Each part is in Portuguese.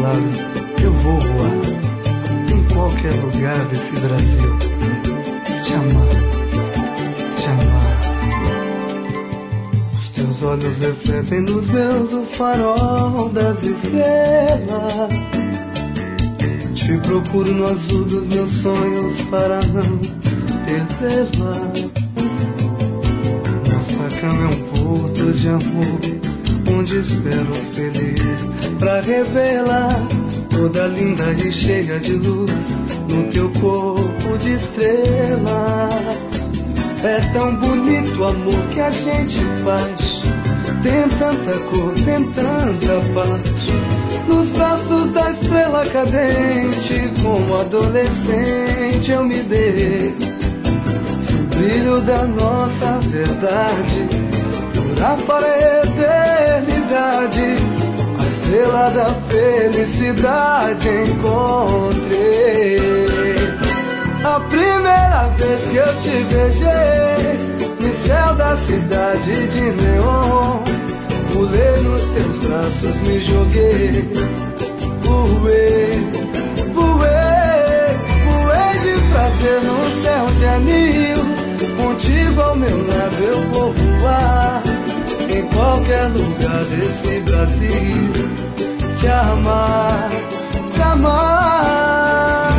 lado eu vou voar, em qualquer lugar desse Brasil. Te amar, te amar. Os teus olhos refletem nos meus o farol das estrelas. Te procuro no azul dos meus sonhos para não perdê-la. Nossa cama é um porto de amor, onde espero feliz pra revelar toda linda e cheia de luz no teu corpo de estrela. É tão bonito o amor que a gente faz, tem tanta cor, tem tanta paz. Nos braços da estrela cadente, como adolescente eu me dei. Se o brilho da nossa verdade durar para a eternidade, a estrela da felicidade encontrei. A primeira vez que eu te beijei, no céu da cidade de neon, pulei nos teus braços, me joguei, voei, voei, voei de prazer no céu de anil. Contigo ao meu lado eu vou voar, em qualquer lugar desse Brasil. Te amar, te amar.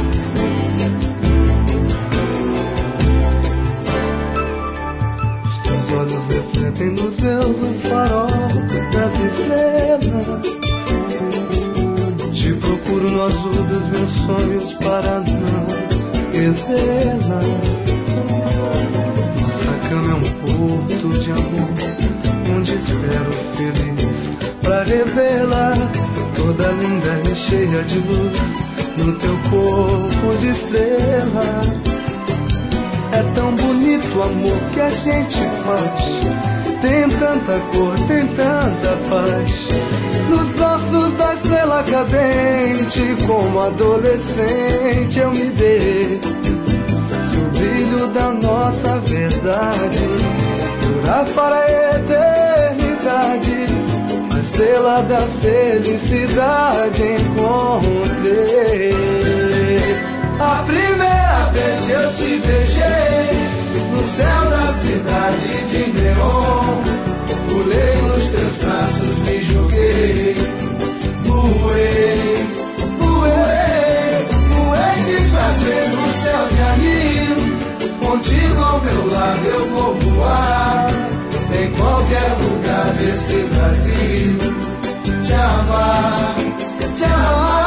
Os teus olhos refletem nos meus o farol das estrelas. Te procuro no azul dos meus sonhos para não perdê-la. Nossa cama é um porto de amor, onde espero feliz pra revelar toda linda e cheia de luz no teu corpo de estrela. É tão bonito o amor que a gente faz, tem tanta cor, tem tanta paz. Nos braços da estrela cadente, como adolescente eu me dei. Se o brilho da nossa verdade durar para a eternidade, a estrela da felicidade encontrei. A primeira vez que eu te beijei, no céu da cidade de neon, pulei nos teus braços, me joguei, voei, voei, voei de prazer no céu de anil. Contigo ao meu lado eu vou voar, em qualquer lugar desse Brasil. Te amar, te amar.